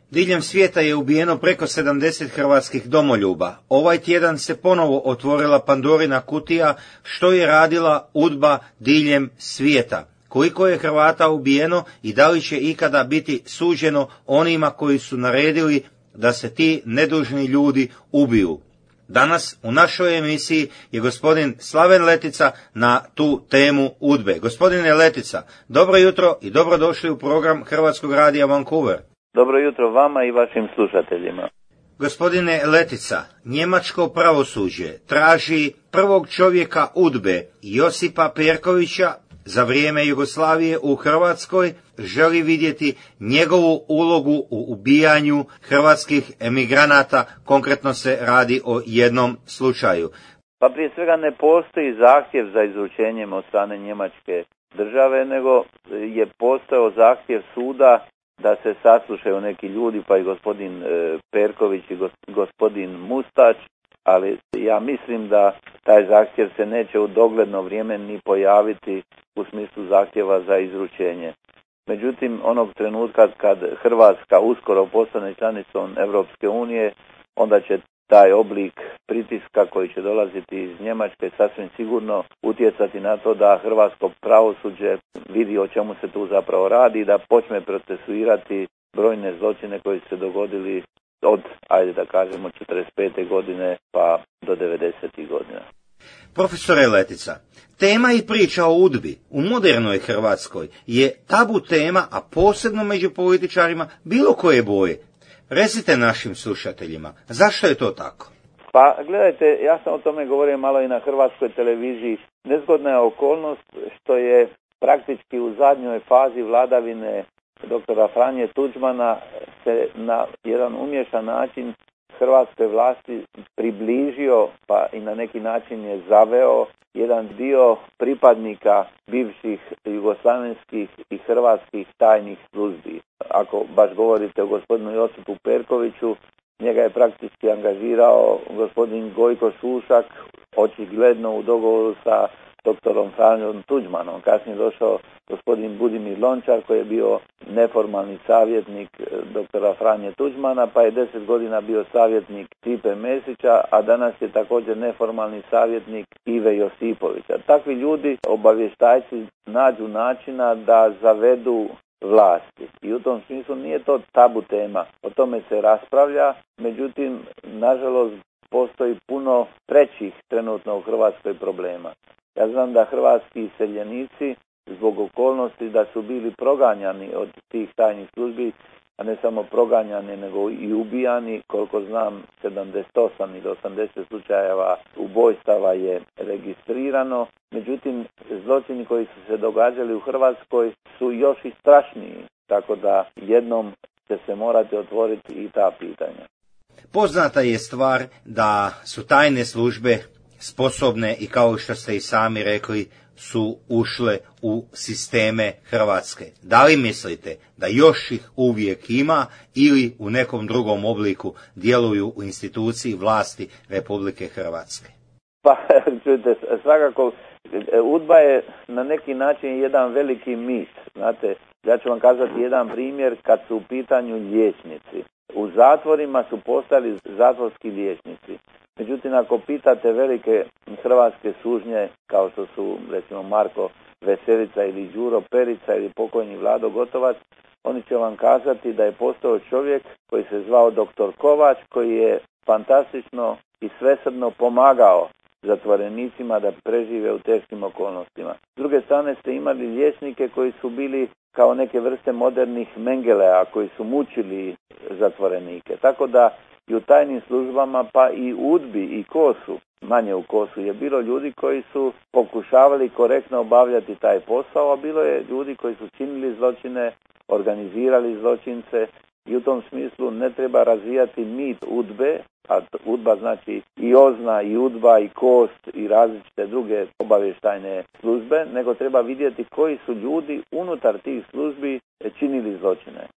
Diljem svijeta je ubijeno preko 70 hrvatskih domoljuba. Ovaj tjedan se ponovo otvorila Pandorina kutija što je radila UDBA diljem svijeta. Koliko je Hrvata ubijeno i da li će ikada biti suđeno onima koji su naredili da se ti nedužni ljudi ubiju. Danas u našoj emisiji je gospodin Slaven Letica na tu temu UDBE. Gospodine Letica, dobro jutro i dobrodošli u program Hrvatskog radija Vancouver. Dobro jutro vama i vašim slušateljima. Gospodine Letica, njemačko pravosuđe traži prvog čovjeka UDBE, Josipa Perkovića, za vrijeme Jugoslavije u Hrvatskoj, želi vidjeti njegovu ulogu u ubijanju hrvatskih emigranata, konkretno se radi o jednom slučaju. Pa prije svega ne postoji zahtjev za izručenjem od strane njemačke države, nego je postojao zahtjev suda da se saslušaju neki ljudi, pa i gospodin Perković i gospodin Mustač, ali ja mislim da taj zahtjev se neće u dogledno vrijeme ni pojaviti u smislu zahtjeva za izručenje. Međutim, onog trenutka kad Hrvatska uskoro postane članicom Europske unije, onda će taj oblik pritiska koji će dolaziti iz Njemačke sasvim sigurno utjecati na to da hrvatsko pravosuđe vidi o čemu se tu zapravo radi i da počne procesuirati brojne zločine koji su se dogodili od, ajde da kažemo, 45. godine pa do 90. godina. Profesore Letica, tema i priča o UDBI u modernoj Hrvatskoj je tabu tema, a posebno među političarima bilo koje boje. Recite našim slušateljima, zašto je to tako? Pa gledajte, ja sam o tome govorio malo i na hrvatskoj televiziji. Nezgodna je okolnost što je praktički u zadnjoj fazi vladavine doktora Franje Tuđmana se na jedan umješan način hrvatskoj vlasti približio, pa i na neki način je zaveo jedan dio pripadnika bivših jugoslavenskih i hrvatskih tajnih službi. Ako baš govorite o gospodinu Josipu Perkoviću, njega je praktički angažirao gospodin Gojko Šušak, očigledno u dogovoru sa doktorom Franjom Tuđmanom. Kasnije došao gospodin Budimir Lončar koji je bio neformalni savjetnik doktora Franje Tuđmana, pa je 10 godina bio savjetnik Stipe Mesića, a danas je također neformalni savjetnik Ive Josipovića. Takvi ljudi, obavještajci, nađu načina da zavedu vlasti. I u tom smislu nije to tabu tema. O tome se raspravlja, međutim, nažalost, postoji puno trećih trenutno u Hrvatskoj problema. Ja znam da hrvatski iseljenici zbog okolnosti da su bili proganjani od tih tajnih službi, a ne samo proganjani nego i ubijani, koliko znam 78 ili 80 slučajeva ubojstava je registrirano. Međutim, zločini koji su se događali u Hrvatskoj su još i strašniji, tako da jednom će se morati otvoriti i ta pitanja. Poznata je stvar da su tajne službe sposobne i kao što ste i sami rekli su ušle u sisteme Hrvatske. Da li mislite da još ih uvijek ima ili u nekom drugom obliku djeluju u instituciji vlasti Republike Hrvatske? Pa, čujte, svakako, UDBA je na neki način jedan veliki mit. Znate, ja ću vam kazati jedan primjer kad su u pitanju liječnici. U zatvorima su postali zatvorski liječnici. Međutim, ako pitate velike hrvatske sužnje, kao što su recimo Marko Veselica ili Đuro Perica ili pokojni Vlado Gotovac, oni će vam kazati da je postao čovjek koji se zvao doktor Kovač, koji je fantastično i svesrdno pomagao zatvorenicima da prežive u teškim okolnostima. S druge strane ste imali liječnike koji su bili kao neke vrste modernih Mengelea koji su mučili zatvorenike. Tako da i u tajnim službama, pa i u UDBI i KOS-u, manje u KOS-u, je bilo ljudi koji su pokušavali korektno obavljati taj posao, a bilo je ljudi koji su činili zločine, organizirali zločince i u tom smislu ne treba razvijati mit UDBE, a UDBA znači i OZNA, i UDBA, i KOS i različite druge obavještajne službe, nego treba vidjeti koji su ljudi unutar tih službi činili zločine.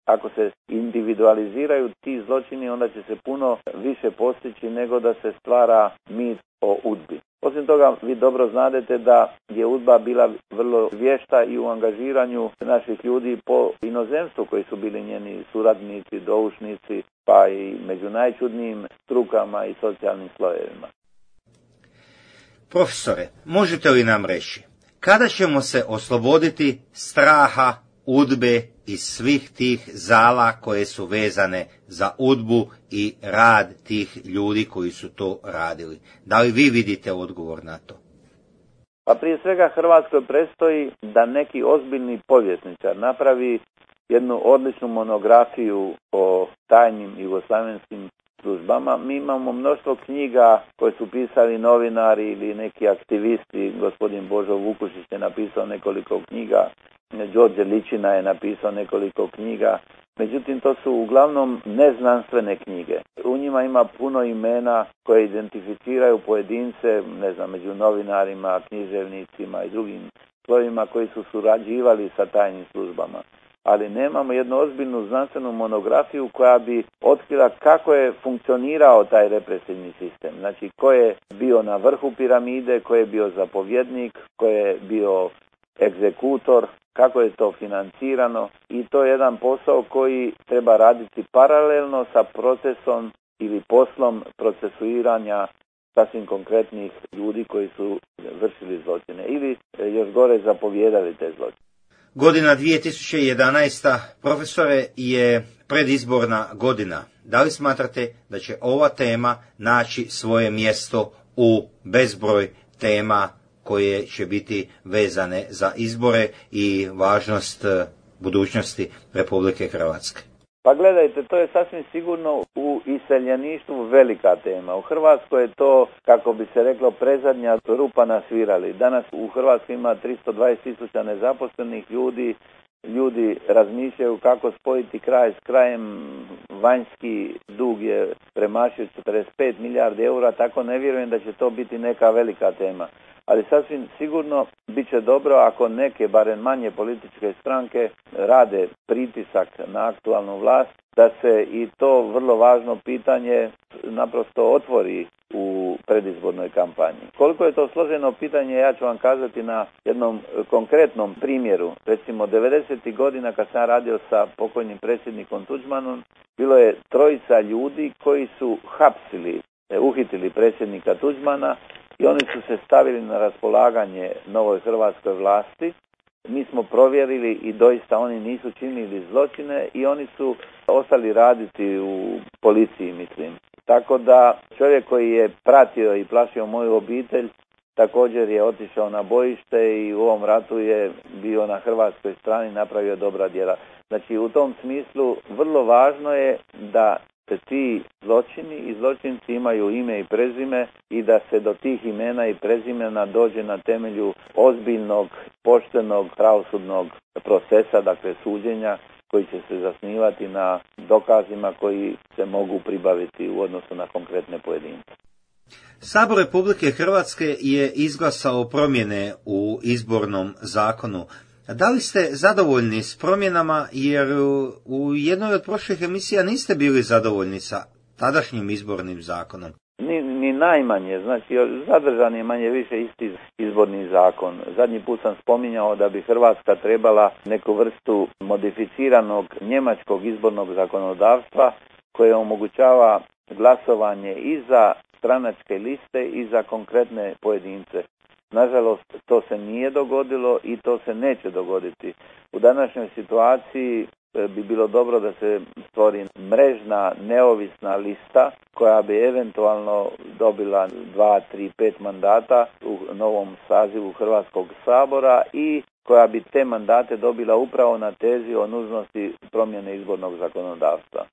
ako se individualiziraju ti zločini, onda će se puno više postići nego da se stvara mit o udbi. Osim toga, vi dobro znadete da je udba bila vrlo vješta i u angažiranju naših ljudi po inozemstvu koji su bili njeni suradnici, doušnici, pa i među najčudnijim strukama i socijalnim slojevima. Profesore, možete li nam reći, kada ćemo se osloboditi straha, udbe i svih tih zala koje su vezane za udbu i rad tih ljudi koji su to radili? Da li vi vidite odgovor na to? Pa prije svega Hrvatskoj predstoji da neki ozbiljni povjesničar napravi jednu odličnu monografiju o tajnim jugoslavenskim službama. Mi imamo mnoštvo knjiga koje su pisali novinari ili neki aktivisti. Gospodin Božo Vukušić je napisao nekoliko knjiga, Đorđe Ličina je napisao nekoliko knjiga. Međutim, to su uglavnom neznanstvene knjige. U njima ima puno imena koje identificiraju pojedince, među novinarima, književnicima i drugim slojevima koji su surađivali sa tajnim službama. Ali nemamo jednu ozbiljnu znanstvenu monografiju koja bi otkrila kako je funkcionirao taj represivni sistem. Znači, ko je bio na vrhu piramide, ko je bio zapovjednik, ko je bio egzekutor, kako je to financirano, i to je jedan posao koji treba raditi paralelno sa procesom ili poslom procesuiranja sasvim konkretnih ljudi koji su vršili zločine ili još gore zapovijedali te zločine. Godina 2011. profesore, je predizborna godina. Da li smatrate da će ova tema naći svoje mjesto u bezbroj tema koje će biti vezane za izbore i važnost budućnosti Republike Hrvatske? Pa gledajte, to je sasvim sigurno u iseljeništvu velika tema. U Hrvatskoj je to, kako bi se reklo, prezadnja rupa na svirali. Danas u Hrvatskoj ima 320.000 nezaposlenih ljudi. Ljudi razmišljaju kako spojiti kraj s krajem. Vanjski dug je premašio 45 milijardi eura, tako ne vjerujem da će to biti neka velika tema. Ali sasvim sigurno bit će dobro ako neke, barem manje političke stranke, rade pritisak na aktualnu vlast, da se i to vrlo važno pitanje naprosto otvori u predizbornoj kampanji. Koliko je to složeno pitanje, ja ću vam kazati na jednom konkretnom primjeru. Recimo, 90. godina kad sam radio sa pokojnim predsjednikom Tuđmanom, bilo je 3 ljudi koji su uhitili predsjednika Tuđmana i oni su se stavili na raspolaganje novoj hrvatskoj vlasti. Mi smo provjerili i doista oni nisu činili zločine i oni su ostali raditi u policiji, mislim. Tako da čovjek koji je pratio i plašio moju obitelj također je otišao na bojište i u ovom ratu je bio na hrvatskoj strani, napravio dobra djela. Znači, u tom smislu vrlo važno je da se ti zločini i zločinci imaju ime i prezime i da se do tih imena i prezimena dođe na temelju ozbiljnog, poštenog, pravosudnog procesa, dakle suđenja, koji će se zasnivati na dokazima koji se mogu pribaviti u odnosu na konkretne pojedince. Sabor Republike Hrvatske je izglasao promjene u izbornom zakonu. Da li ste zadovoljni s promjenama, jer u jednoj od prošlih emisija niste bili zadovoljni sa tadašnjim izbornim zakonom? Ni najmanje, znači zadržan je manje više isti izborni zakon. Zadnji put sam spominjao da bi Hrvatska trebala neku vrstu modificiranog njemačkog izbornog zakonodavstva koje omogućava glasovanje i za stranačke liste i za konkretne pojedince. Nažalost, to se nije dogodilo i to se neće dogoditi. U današnjoj situaciji bi bilo dobro da se stvori mrežna, neovisna lista koja bi eventualno dobila 2, 3, 5 mandata u novom sazivu Hrvatskog sabora i koja bi te mandate dobila upravo na tezi o nužnosti promjene izbornog zakonodavstva.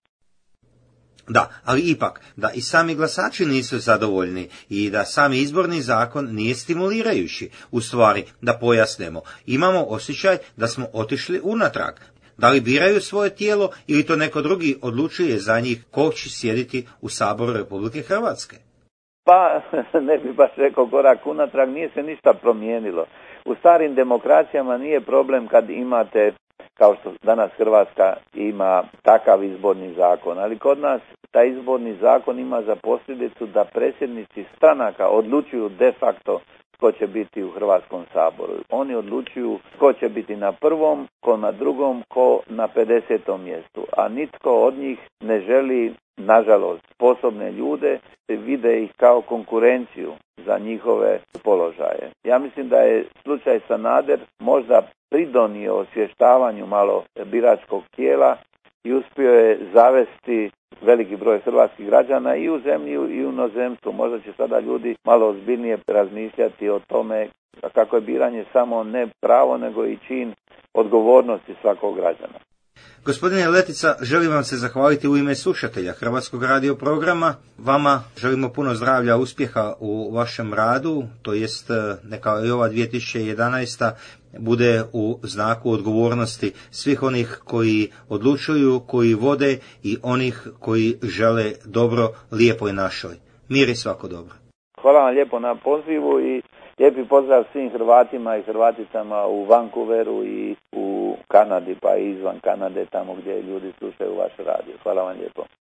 Da, ali ipak, da i sami glasači nisu zadovoljni i da sami izborni zakon nije stimulirajući. U stvari, da pojasnemo, imamo osjećaj da smo otišli unatrag. Da li biraju svoje tijelo ili to neko drugi odlučuje za njih ko će sjediti u Saboru Republike Hrvatske? Pa, ne bi baš rekao korak unatrag, nije se ništa promijenilo. U starim demokracijama nije problem kad imate kao što danas Hrvatska ima takav izborni zakon. Ali kod nas taj izborni zakon ima za posljedicu da predsjednici stranaka odlučuju de facto tko će biti u Hrvatskom saboru. Oni odlučuju tko će biti na prvom, ko na drugom, ko na 50. mjestu. A nitko od njih ne želi, nažalost, sposobne ljude, vide ih kao konkurenciju za njihove položaje. Ja mislim da je slučaj Sanader možda pridonio osvještavanju malo biračkog tijela i uspio je zavesti veliki broj hrvatskih građana i u zemlji i u inozemstvu. Možda će sada ljudi malo ozbiljnije razmišljati o tome kako je biranje samo ne pravo nego i čin odgovornosti svakog građana. Gospodine Letica, želim vam se zahvaliti u ime slušatelja Hrvatskog radio programa. Vama želimo puno zdravlja, uspjeha u vašem radu, to jest neka i ova 2011. bude u znaku odgovornosti svih onih koji odlučuju, koji vode i onih koji žele dobro lijepoj našoj. Mir i svako dobro. Hvala vam lijepo na pozivu i lijepi pozdrav svim Hrvatima i Hrvaticama u Vancouveru i u Kanadi, pa i izvan Kanade, tamo gdje ljudi slušaju vaš radio. Hvala vam lijepo.